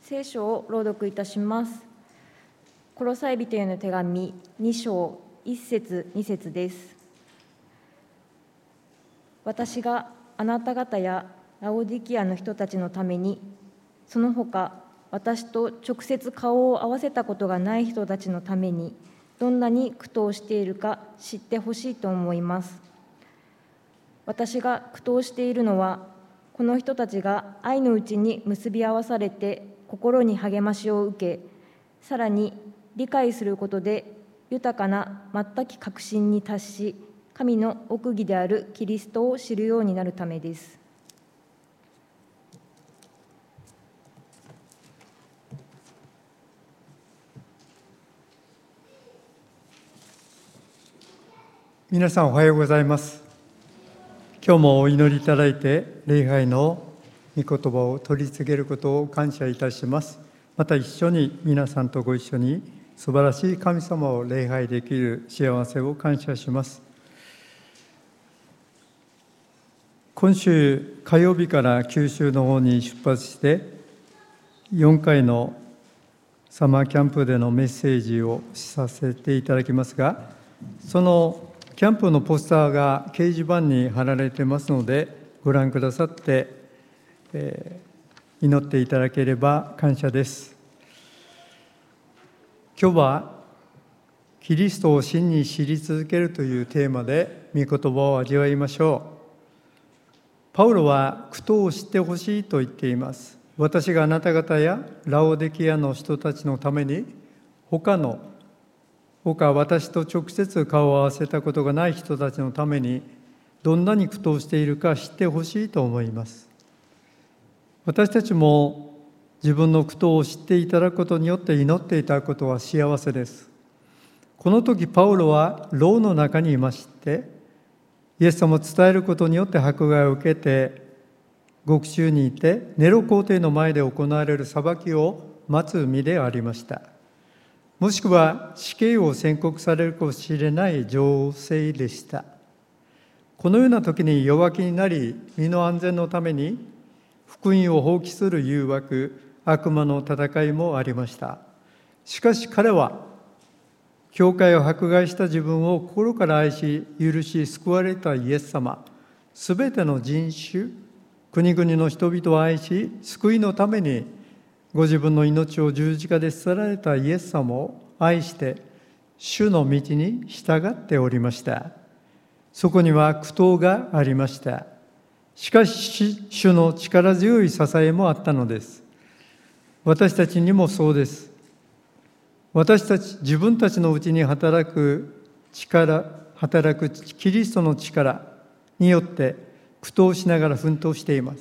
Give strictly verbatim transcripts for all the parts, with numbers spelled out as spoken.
聖書を朗読いたします。コロサイ人への手紙に章いち節に節です。私があなた方やラオディキアの人たちのために、その他私と直接顔を合わせたことがない人たちのために、どんなに苦闘しているか知ってほしいと思います。私が苦闘しているのは、この人たちが愛のうちに結び合わされて心に励ましを受け、さらに理解することで豊かな全き確信に達し、神の奥義であるキリストを知るようになるためです。 皆さんおはようございます。今日もお祈りいただいて礼拝の御言葉を取り次げることを感謝いたします。また一緒に皆さんとご一緒に素晴らしい神様を礼拝できる幸せを感謝します。今週火曜日から九州の方に出発してよんかいのサマーキャンプでのメッセージをさせていただきますが、そのキャンプのポスターが掲示板に貼られていますので、ご覧くださって、えー、祈っていただければ感謝です。今日はキリストを真に知り続けるというテーマで御言葉を味わいましょう。パウロは苦闘を知ってほしいと言っています。私があなた方やラオデキアの人たちのために、他の他私と直接顔を合わせたことがない人たちのために、どんなに苦闘しているか知ってほしいと思います。私たちも自分の苦闘を知っていただくことによって祈っていただくことは幸せです。この時パウロは牢の中にいまして、イエス様を伝えることによって迫害を受けて、獄中にいてネロ皇帝の前で行われる裁きを待つ身でありました。もしくは死刑を宣告されるかもしれない情勢でした。このような時に弱気になり、身の安全のために福音を放棄する誘惑、悪魔の戦いもありました。しかし彼は教会を迫害した自分を心から愛し、許し救われたイエス様、すべての人種、国々の人々を愛し、救いのためにご自分の命を十字架で捨てられたイエス様を愛して、主の道に従っておりました。そこには苦闘がありました。しかし、主の力強い支えもあったのです。私たちにもそうです。私たち、自分たちのうちに働く力、働くキリストの力によって苦闘しながら奮闘しています。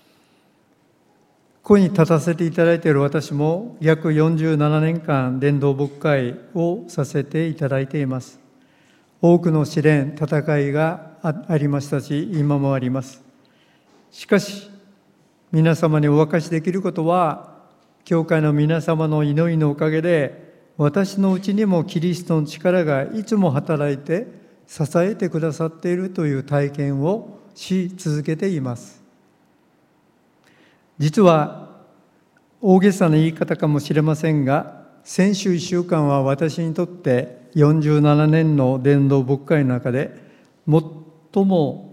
ここに立たせていただいている私も約よんじゅうななねんかん伝道牧会をさせていただいています。多くの試練、戦いがありましたし、今もあります。しかし、皆様にお分かしできることは、教会の皆様の祈りのおかげで、私のうちにもキリストの力がいつも働いて支えてくださっているという体験をし続けています。実は大げさな言い方かもしれませんが、先週いっしゅうかんは私にとってよんじゅうななねんの伝道牧会の中で最も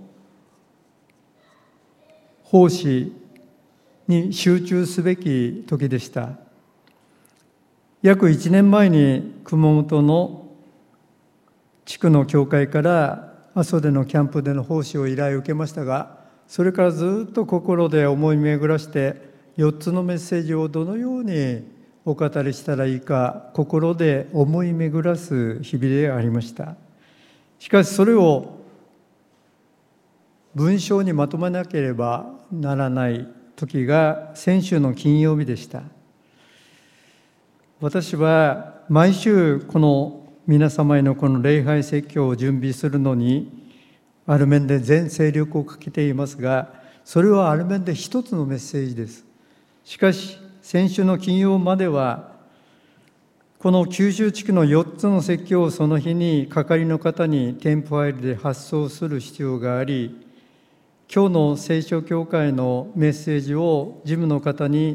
奉仕に集中すべき時でした。約いちねんまえに熊本の地区の教会から阿蘇でのキャンプでの奉仕を依頼を受けましたが、それからずっと心で思い巡らしてよっつのメッセージをどのようにお語りしたらいいか心で思い巡らす日々でありました。しかしそれを文章にまとめなければならない時が先週の金曜日でした。私は毎週この皆様へのこの礼拝説教を準備するのにある面で全精力をかけていますが、それはある面で一つのメッセージです。しかし先週の金曜まではこの九州地区のよっつの説教をその日に係の方に添付ファイルで発送する必要があり、今日の聖書教会のメッセージを事務の方に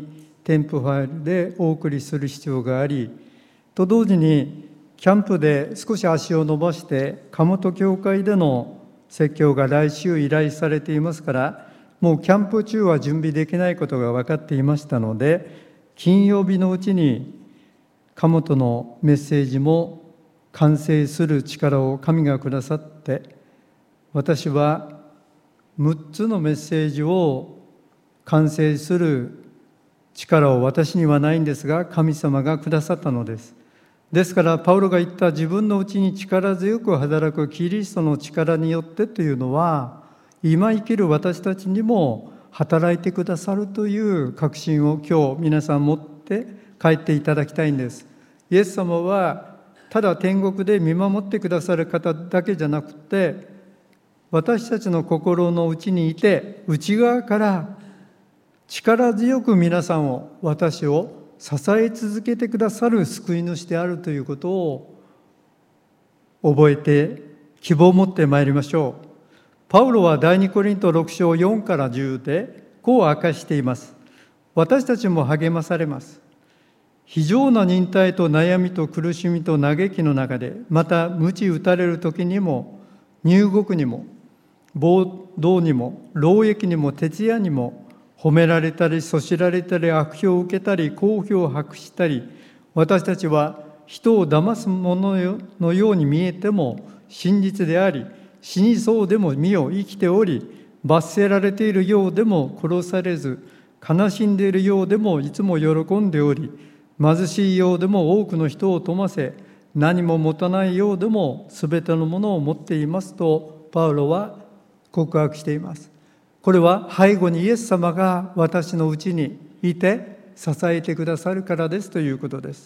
添付ファイルでお送りする必要があり、と同時にキャンプで少し足を伸ばして鴨本教会での説教が来週依頼されていますから、もうキャンプ中は準備できないことが分かっていましたので、金曜日のうちに鴨本のメッセージも完成する力を神がくださって、私はむっつのメッセージを完成する力を私にはないんですが、神様がくださったのです。ですからパウロが言った自分のうちに力強く働くキリストの力によってというのは、今生きる私たちにも働いてくださるという確信を今日皆さん持って帰っていただきたいんです。イエス様はただ天国で見守ってくださる方だけじゃなくて、私たちの心の内にいて、内側から力強く皆さんを、私を支え続けてくださる救い主であるということを覚えて、希望を持ってまいりましょう。パウロは第二コリントろく章よんからじゅうでこう明かしています。私たちも励まされます。非常な忍耐と悩みと苦しみと嘆きの中で、また鞭打たれる時にも、入獄にも暴動にも労役にも徹夜にも、褒められたりそしられたり悪評を受けたり好評を博したり、私たちは人を騙すもののように見えても真実であり、死にそうでも見よ生きており、罰せられているようでも殺されず、悲しんでいるようでもいつも喜んでおり、貧しいようでも多くの人を富ませ、何も持たないようでもすべてのものを持っていますとパウロは告白しています。これは背後にイエス様が私のうちにいて支えてくださるからですということです。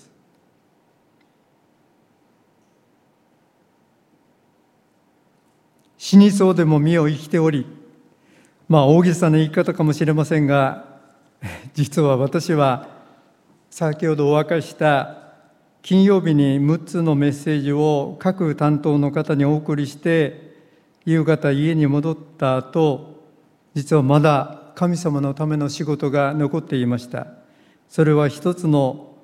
死にそうでも身を生きており、まあ大げさな言い方かもしれませんが、実は私は先ほどお明かした金曜日にむっつのメッセージを各担当の方にお送りして、夕方家に戻った後、実はまだ神様のための仕事が残っていました。それは一つの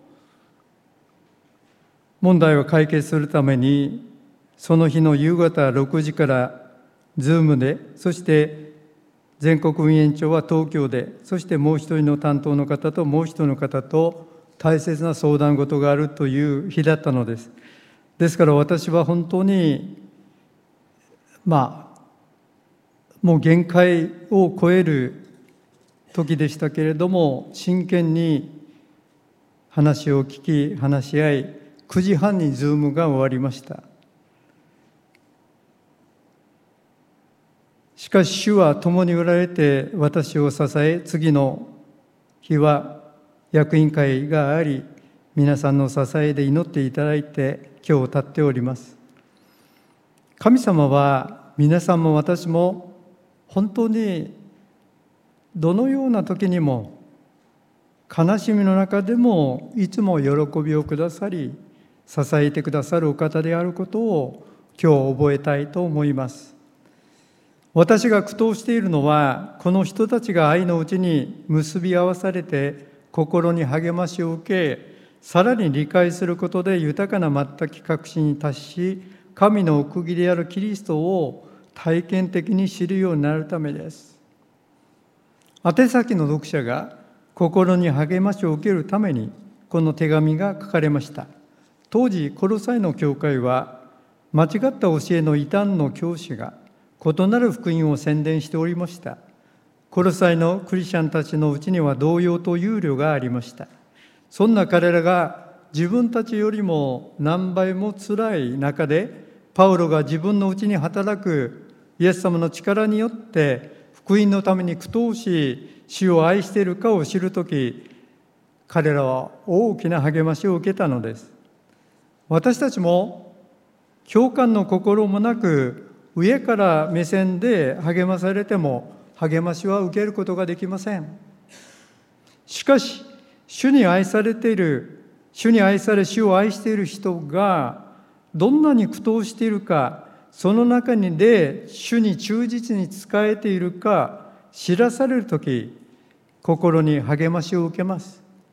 問題を解決するために、その日の夕方ろくじからズームで、そして全国運営長は東京で、そしてもう一人の担当の方ともう一人の方と大切な相談事があるという日だったのです。ですから私は本当にまあもう限界を超える時でしたけれども、真剣に話を聞き話し合い、くじはんにズームが終わりました。しかし主は共におられて私を支え、次の日は役員会があり、皆さんの支えで祈っていただいて今日立っております。神様は皆さんも私も本当にどのような時にも、悲しみの中でもいつも喜びをくださり支えてくださるお方であることを今日覚えたいと思います。私が苦闘しているのは、この人たちが愛のうちに結び合わされて心に励ましを受け、さらに理解することで豊かな全く確信に達し、神の奥義であるキリストを体験的に知るようになるためです。宛先の読者が心に励ましを受けるためにこの手紙が書かれました。当時コロサイの教会は間違った教えの異端の教師が異なる福音を宣伝しておりました。コロサイのクリスチャンたちのうちには動揺と憂慮がありました。そんな彼らが自分たちよりも何倍も辛い中で、パウロが自分のうちに働くイエス様の力によって福音のために苦闘し、主を愛しているかを知るとき、彼らは大きな励ましを受けたのです。私たちも共感の心もなく、上から目線で励まされても励ましは受けることができません。しかし、主に愛されている、主に愛され主を愛している人がどんなに苦闘しているか、その中にで主に忠実に仕えているか知らされるとき、心に励ましを受けます。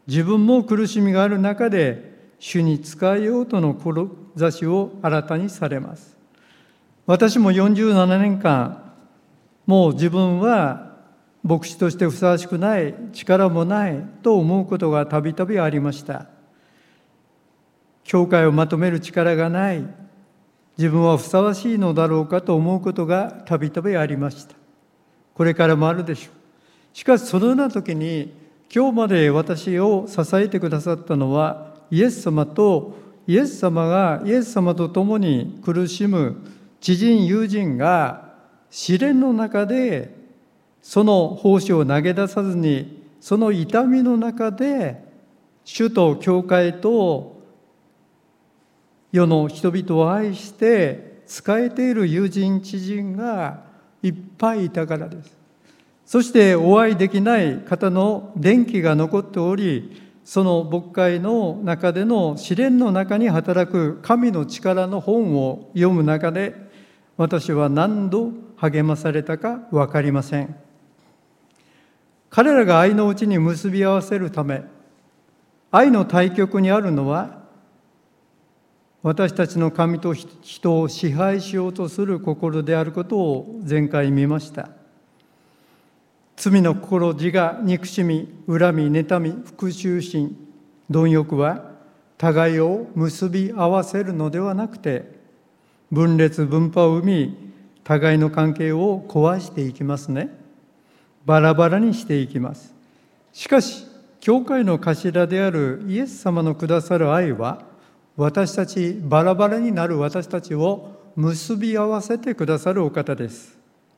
自分も苦しみがある中で主に仕えようとの志を新たにされます。私もよんじゅうななねんかん、もう自分は牧師としてふさわしくない、力もないと思うことがたびたびありました。教会をまとめる力がない、自分はふさわしいのだろうかと思うことがたびたびありました。これからもあるでしょう。しかしそのような時に、今日まで私を支えてくださったのはイエス様と、イエス様がイエス様と共に苦しむ知人友人が試練の中でその奉仕を投げ出さずに、その痛みの中で主と教会と世の人々を愛して仕えている友人知人がいっぱいいたからです。そしてお会いできない方の伝記が残っており、その牧会の中での試練の中に働く神の力の本を読む中で、私は何度励まされたか分かりません。彼らが愛のうちに結び合わせるため、愛の対極にあるのは、私たちの神と人を支配しようとする心であることを前回見ました。罪の心、自我、憎しみ、恨み、妬み、復讐心、貪欲は互いを結び合わせるのではなくて、分裂分派を生み、互いの関係を壊していきますね。バラバラにしていきます。しかし、教会の頭であるイエス様のくださる愛は、私たち、バラバラになる私たちを結び合わせてくださるお方です。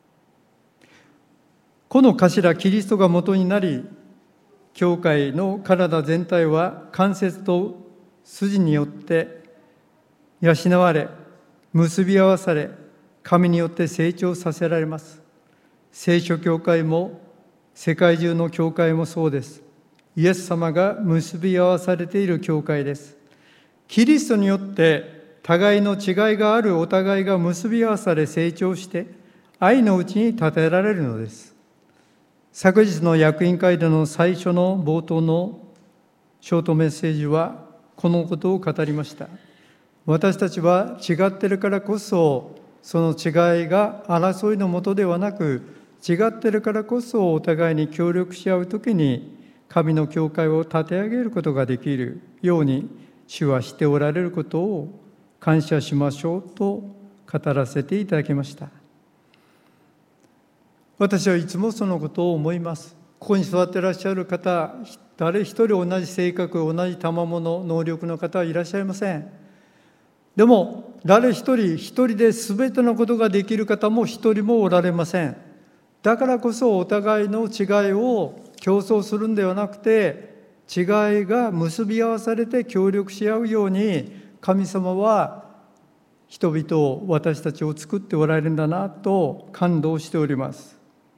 この頭、キリストが元になり、教会の体全体は関節と筋によって養われ、結び合わされ、神によって成長させられます。聖書教会も世界中の教会もそうです。イエス様が結び合わされている教会です。キリストによって互いの違いがあるお互いが結び合わされ成長して愛のうちに立てられるのです。昨日の役員会での最初の冒頭のショートメッセージはこのことを語りました。私たちは違っているからこそ、その違いが争いのもとではなく、違っているからこそお互いに協力し合うときに神の教会を立て上げることができるように主はしておられることを感謝しましょうと語らせていただきました。私はいつもそのことを思います。ここに座っていらっしゃる方、誰一人同じ性格、同じ賜物、能力の方はいらっしゃいません。でも誰一人一人で全てのことができる方も一人もおられません。だからこそお互いの違いを競争するんではなくて、違いが結び合わされて協力し合うように、神様は人々を、私たちを作っておられるんだなと感動しております。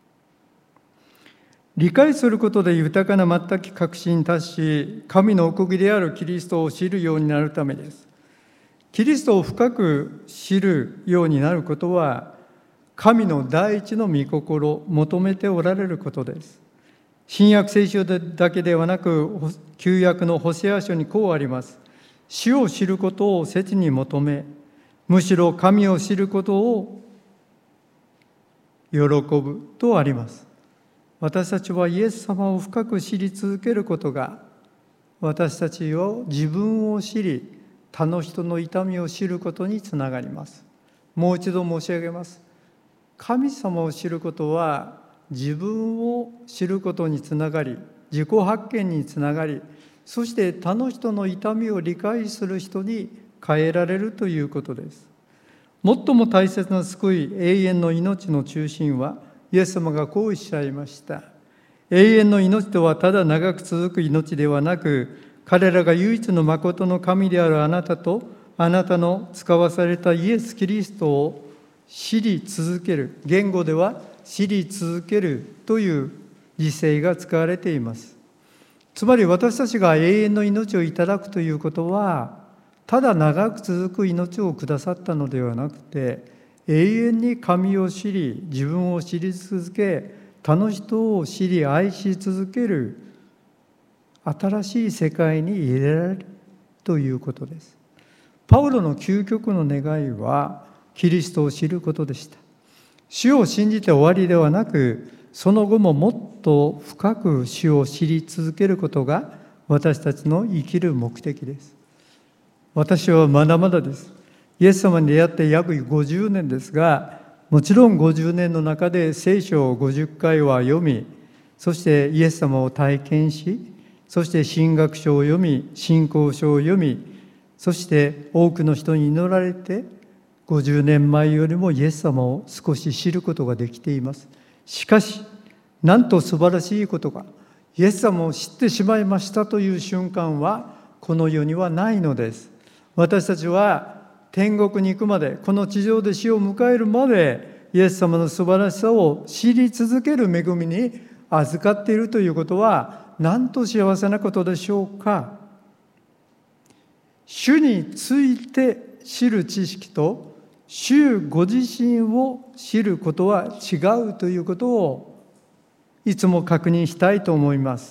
理解することで豊かな全く確信に達し、神の奥義であるキリストを知るようになるためです。キリストを深く知るようになることは、神の第一の御心、求めておられることです。新約聖書だけではなく、旧約のホセア書にこうあります。主を知ることを切に求め、むしろ神を知ることを喜ぶとあります。私たちはイエス様を深く知り続けることが、私たちを自分を知り、他の人の痛みを知ることにつながります。もう一度申し上げます。神様を知ることは自分を知ることにつながり、自己発見につながり、そして他の人の痛みを理解する人に変えられるということです。最も大切な救い、永遠の命の中心は、イエス様がこうおっしゃいました。永遠の命とはただ長く続く命ではなく、彼らが唯一の誠の神であるあなたと、あなたの使わされたイエス・キリストを知り続ける。言語では知り続けるという時制が使われています。つまり私たちが永遠の命をいただくということは、ただ長く続く命をくださったのではなくて、永遠に神を知り、自分を知り続け、他の人を知り愛し続ける新しい世界に入れられるということです。パウロの究極の願いはキリストを知ることでした。主を信じて終わりではなく、その後ももっと深く主を知り続けることが私たちの生きる目的です。私はまだまだです。イエス様に出会って約ごじゅうねんですが、もちろんごじゅうねんの中で聖書をごじゅっかいは読み、そしてイエス様を体験し、そして神学書を読み、信仰書を読み、そして多くの人に祈られて、ごじゅうねんまえよりもイエス様を少し知ることができています。しかし、なんと素晴らしいことか、イエス様を知ってしまいましたという瞬間はこの世にはないのです。私たちは天国に行くまで、この地上で死を迎えるまで、イエス様の素晴らしさを知り続ける恵みに預かっているということは、なんと幸せなことでしょうか。主について知る知識と、主ご自身を知ることは違うということをいつも確認したいと思います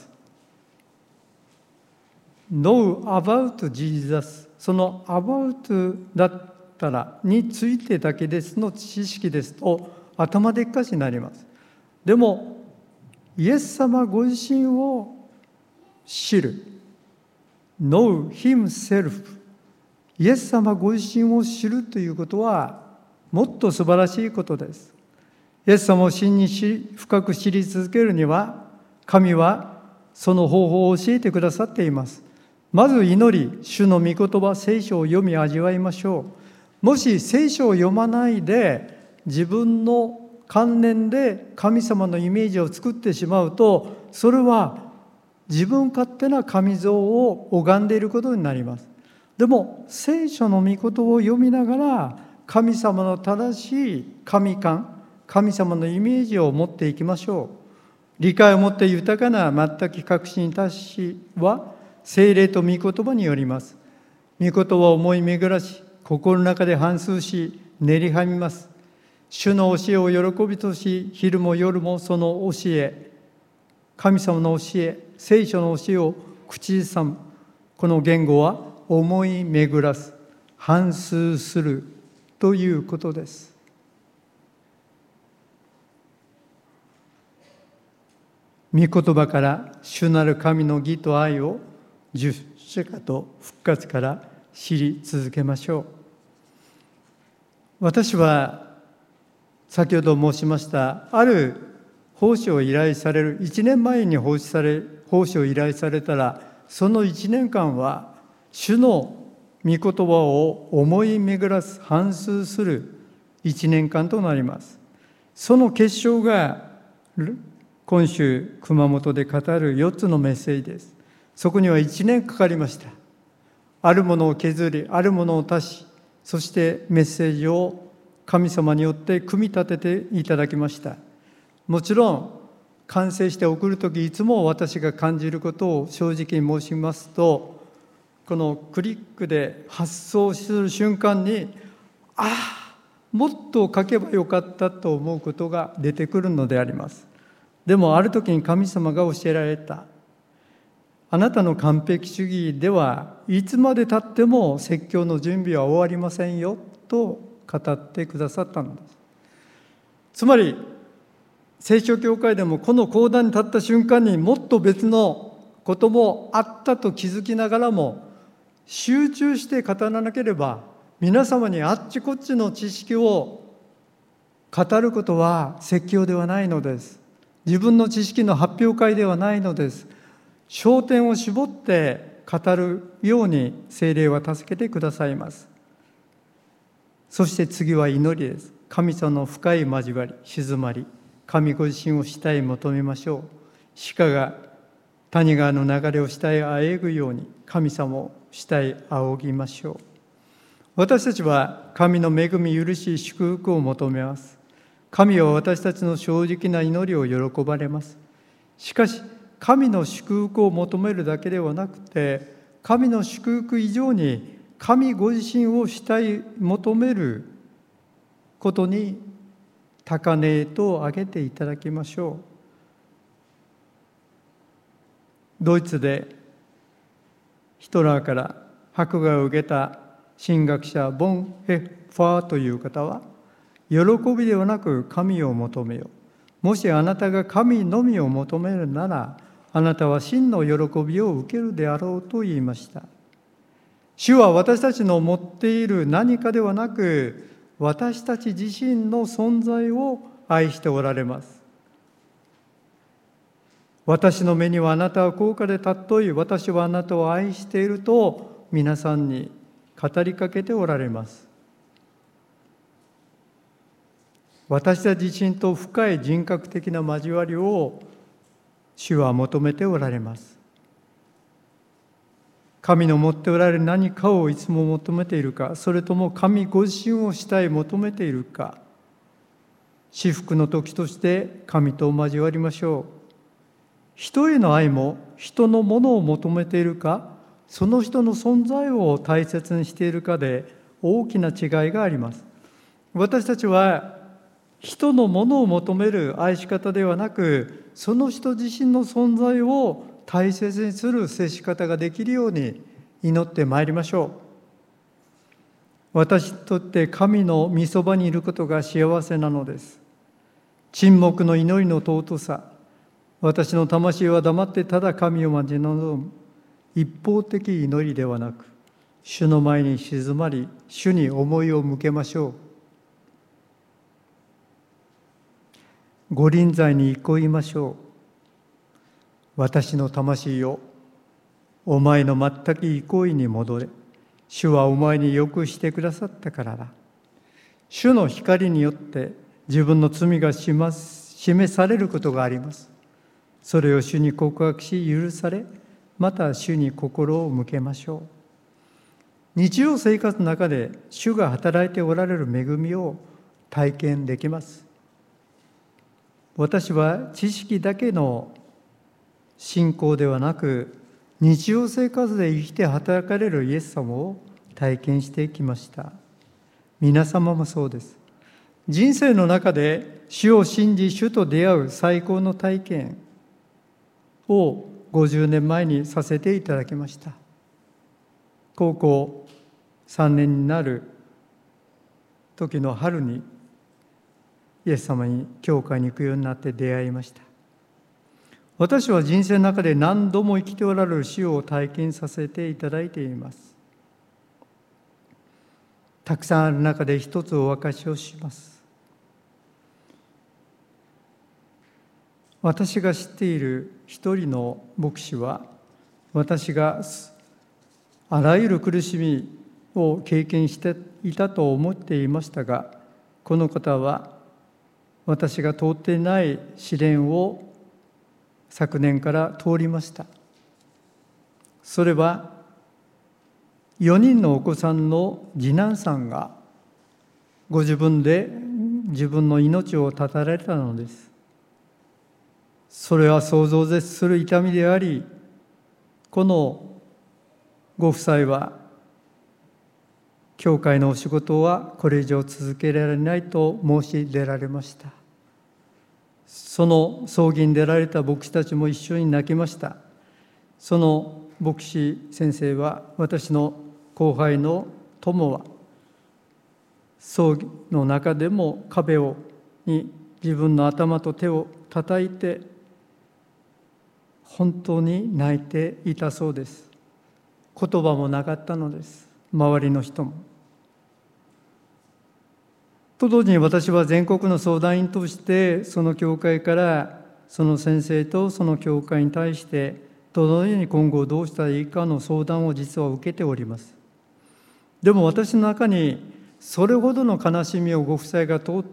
。Know about Jesus、その about だったらについてだけですの知識ですと頭でっかちになります。でもイエス様ご自身を知る Know Himself、 イエス様ご自身を知るということはもっと素晴らしいことです。イエス様を真に深く知り続けるには、神はその方法を教えてくださっています。まず祈り、主の御言葉、聖書を読み味わいましょう。もし聖書を読まないで自分の観念で神様のイメージを作ってしまうと、それは自分勝手な神像を拝んでいることになります。でも聖書の御言葉を読みながら神様の正しい神観、神様のイメージを持っていきましょう。理解を持って豊かな全く確信に達しは聖霊と御言葉によります。御言葉を思い巡らし、心の中で反芻し練りはみます。主の教えを喜びとし、昼も夜もその教え、神様の教え、聖書の教えを口ずさむ。この言語は思い巡らす、反芻するということです。御言葉から主なる神の義と愛を十字架と復活から知り続けましょう。私は先ほど申しましたある奉仕を依頼される、いちねんまえに奉仕され奉仕を依頼されたら、そのいちねんかんは主の御言葉を思い巡らす、反芻するいちねんかんとなります。その結晶が今週熊本で語るよっつのメッセージです。そこにはいちねんかかりました。あるものを削り、あるものを足し、そしてメッセージを神様によって組み立てていただきました。もちろん完成して送るとき、いつも私が感じることを正直に申しますと、このクリックで発送する瞬間に、ああ、もっと書けばよかったと思うことが出てくるのであります。でもある時に神様が教えられた。あなたの完璧主義ではいつまで経っても説教の準備は終わりませんよと語ってくださったのです。つまり聖書教会でもこの講談に立った瞬間にもっと別のこともあったと気づきながらも、集中して語らなければ皆様にあっちこっちの知識を語ることは説教ではないのです。自分の知識の発表会ではないのです。焦点を絞って語るように聖霊は助けてくださいます。そして次は祈りです。神様の深い交わり、静まり、神ご自身を下へ求めましょう。鹿が谷川の流れを下へあえぐように神様を下へ仰ぎましょう。私たちは神の恵み、許し、祝福を求めます。神は私たちの正直な祈りを喜ばれます。しかし神の祝福を求めるだけではなくて、神の祝福以上に神ご自身を慕い求めることに高値と上げていただきましょう。ドイツでヒトラーから迫害を受けた神学者ボン・ヘッファーという方は、喜びではなく神を求めよ。もしあなたが神のみを求めるなら、あなたは真の喜びを受けるであろうと言いました。主は私たちの持っている何かではなく、私たち自身の存在を愛しておられます。私の目にはあなたは高価で尊い、私はあなたを愛していると皆さんに語りかけておられます。私たち自身と深い人格的な交わりを主は求めておられます。神の持っておられる何かをいつも求めているか、それとも神ご自身をしたい求めているか、至福の時として神と交わりましょう。人への愛も人のものを求めているか、その人の存在を大切にしているかで大きな違いがあります。私たちは人のものを求める愛し方ではなく、その人自身の存在を大切にする接し方ができるように祈ってまいりましょう。私にとって神の御そばにいることが幸せなのです。沈黙の祈りの尊さ、私の魂は黙ってただ神を待ち望む一方的祈りではなく、主の前に静まり、主に思いを向けましょう。御臨在に憩いましょう。私の魂よ、お前の全く憩いに戻れ。主はお前によくしてくださったからだ。主の光によって自分の罪が示されることがあります。それを主に告白し許され、また主に心を向けましょう。日常生活の中で主が働いておられる恵みを体験できます。私は知識だけの信仰ではなく、日常生活で生きて働かれるイエス様を体験してきました。皆様もそうです。人生の中で主を信じ、主と出会う最高の体験をごじゅうねんまえにさせていただきました。高校さんねんになる時の春にイエス様に教会に行くようになって出会いました。私は人生の中で何度も生きておられる主を体験させていただいています。たくさんある中で一つお明かしをします。私が知っている一人の牧師は、私があらゆる苦しみを経験していたと思っていましたが、この方は私が通っていない試練を昨年から通りました。それはよにんのお子さんの次男さんがご自分で自分の命を絶たれたのです。それは想像を絶する痛みであり、このご夫妻は教会のお仕事はこれ以上続けられないと申し出られました。その葬儀に出られた牧師たちも一緒に泣きました。その牧師先生は、私の後輩の友は、葬儀の中でも壁をに自分の頭と手を叩いて本当に泣いていたそうです。言葉もなかったのです、周りの人も。と同時に私は全国の相談員としてその教会からその先生とその教会に対してどのように今後どうしたらいいかの相談を実は受けております。でも私の中にそれほどの悲しみをご夫妻が通って、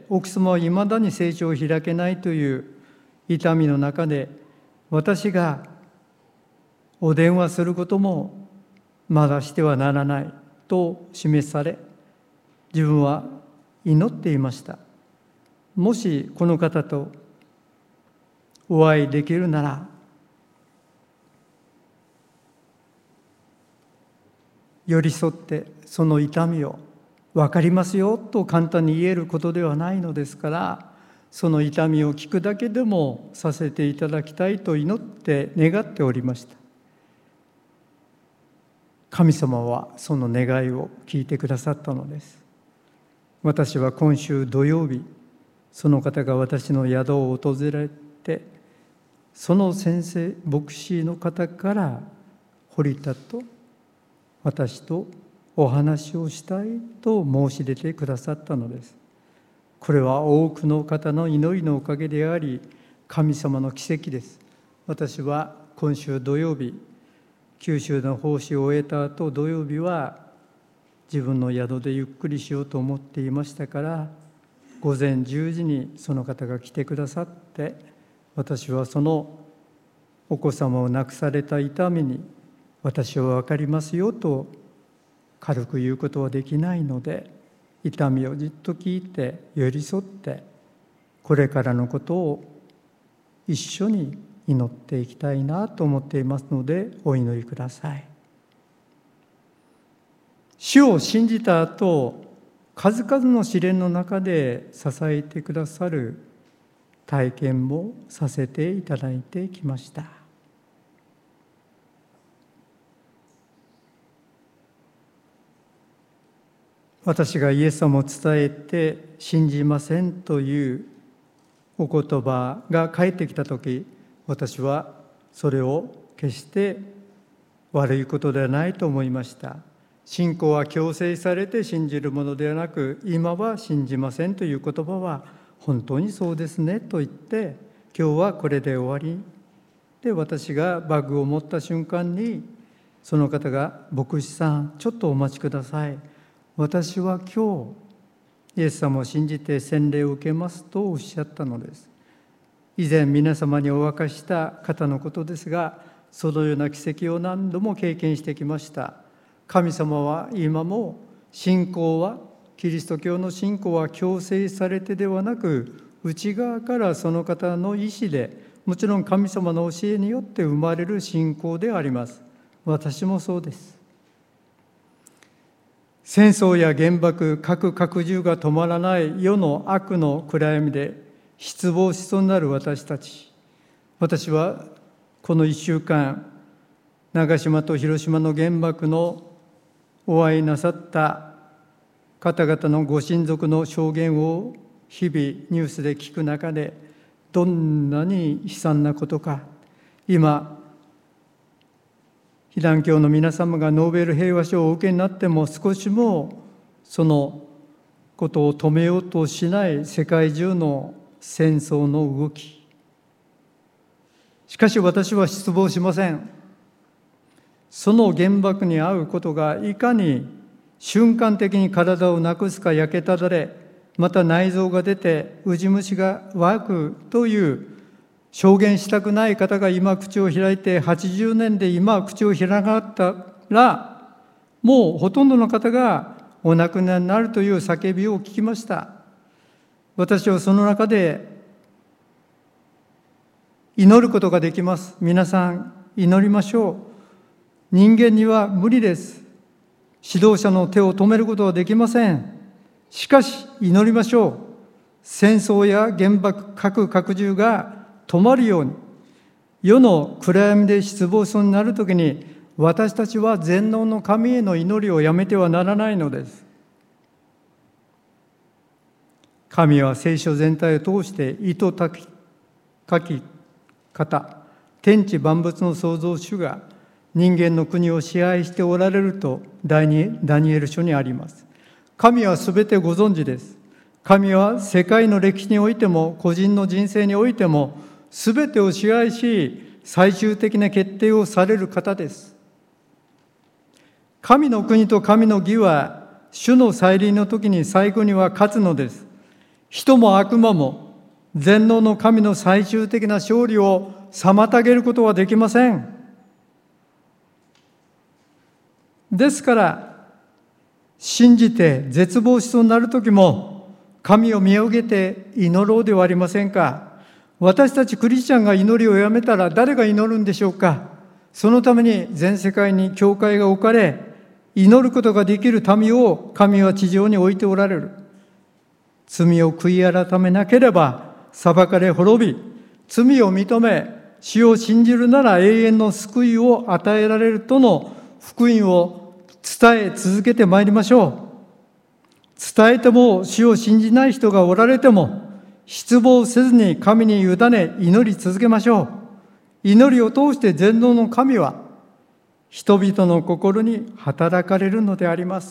奥様はいまだに成長を開けないという痛みの中で、私がお電話することもまだしてはならないと示され、自分は祈っていました。もしこの方とお会いできるなら、寄り添ってその痛みを分かりますよと簡単に言えることではないのですから、その痛みを聞くだけでもさせていただきたいと祈って願っておりました。 神様はその願いを聞いてくださったのです。私は今週土曜日、その方が私の宿を訪れて、その先生、牧師の方から堀田と私とお話をしたいと申し出てくださったのです。これは多くの方の祈りのおかげであり、神様の奇跡です。私は今週土曜日、九州の奉仕を終えた後、土曜日は自分の宿でゆっくりしようと思っていましたから、午前じゅうじにその方が来てくださって、私はそのお子様を亡くされた痛みに、私は分かりますよと軽く言うことはできないので、痛みをじっと聞いて寄り添って、これからのことを一緒に祈っていきたいなと思っていますので、お祈りください。主を信じた後、数々の試練の中で支えてくださる体験もさせていただいてきました。私がイエス様を伝えて信じませんというお言葉が返ってきたとき、私はそれを決して悪いことではないと思いました。信仰は強制されて信じるものではなく、今は信じませんという言葉は本当にそうですねと言って、今日はこれで終わりで、私がバッグを持った瞬間にその方が、牧師さんちょっとお待ちください、私は今日イエス様を信じて洗礼を受けますとおっしゃったのです。以前皆様にお明かしした方のことですが、そのような奇跡を何度も経験してきました。神様は今も信仰は、キリスト教の信仰は強制されてではなく、内側からその方の意志で、もちろん神様の教えによって生まれる信仰であります。私もそうです。戦争や原爆、核拡充が止まらない世の悪の暗闇で失望しそうになる私たち。私はこのいっしゅうかん、長島と広島の原爆のお会いなさった方々のご親族の証言を日々ニュースで聞く中で、どんなに悲惨なことか。今、被団協の皆様がノーベル平和賞をお受けになっても、少しもそのことを止めようとしない世界中の戦争の動き。しかし私は失望しません。その原爆に遭うことがいかに瞬間的に体をなくすか、焼けただれ、また内臓が出てウジ虫が湧くという証言したくない方が今口を開いて、はちじゅうねんで今口を開かなかったら、もうほとんどの方がお亡くなりになるという叫びを聞きました。私はその中で祈ることができます。皆さん祈りましょう。人間には無理です。指導者の手を止めることはできません。しかし祈りましょう。戦争や原爆、核拡充が止まるように、世の暗闇で失望しそうになるときに、私たちは全能の神への祈りをやめてはならないのです。神は聖書全体を通して意図高き方、天地万物の創造主が人間の国を支配しておられると第二ダニエル書にあります。神はすべてご存知です。神は世界の歴史においても個人の人生においてもすべてを支配し、最終的な決定をされる方です。神の国と神の義は主の再臨の時に最後には勝つのです。人も悪魔も全能の神の最終的な勝利を妨げることはできません。ですから信じて絶望しそうになる時も神を見上げて祈ろうではありませんか。私たちクリスチャンが祈りをやめたら誰が祈るんでしょうか。そのために全世界に教会が置かれ、祈ることができる民を神は地上に置いておられる。罪を悔い改めなければ裁かれ滅び、罪を認め主を信じるなら永遠の救いを与えられるとの福音を伝え続けてまいりましょう。伝えても主を信じない人がおられても、失望せずに神に委ね祈り続けましょう。祈りを通して全能の神は人々の心に働かれるのであります。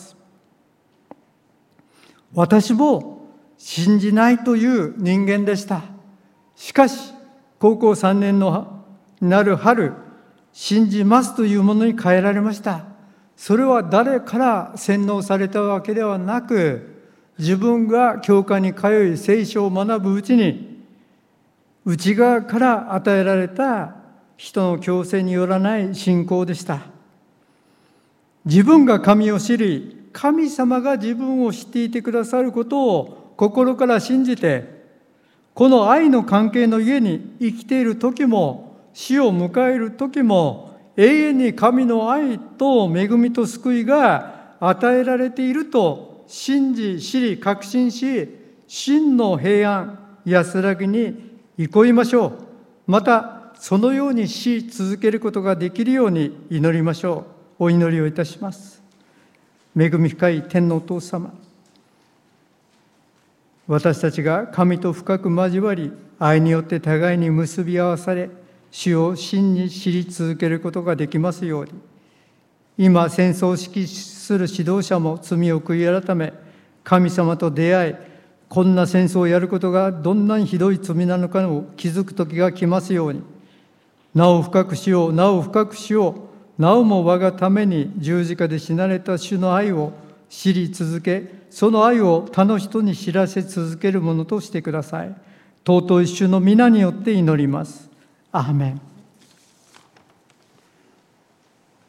私も信じないという人間でした。しかし高校さんねんのなる春、信じますというものに変えられました。それは誰から洗脳されたわけではなく、自分が教会に通い聖書を学ぶうちに、内側から与えられた人の強制によらない信仰でした。自分が神を知り、神様が自分を知っていてくださることを心から信じて、この愛の関係の家に生きている時も、死を迎える時も、永遠に神の愛と恵みと救いが与えられていると信じ、知り、確信し、真の平安、安らぎに憩いましょう。また、そのようにし続けることができるように祈りましょう。お祈りをいたします。恵み深い天のお父様、私たちが神と深く交わり、愛によって互いに結び合わされ、主を真に知り続けることができますように、今戦争を指揮する指導者も罪を悔い改め、神様と出会い、こんな戦争をやることがどんなにひどい罪なのかを気づく時が来ますように、なお深くしよう、なお深くしよう、なおも我がために十字架で死なれた主の愛を知り続け、その愛を他の人に知らせ続けるものとしてください。尊い主の皆によって祈ります。アーメン。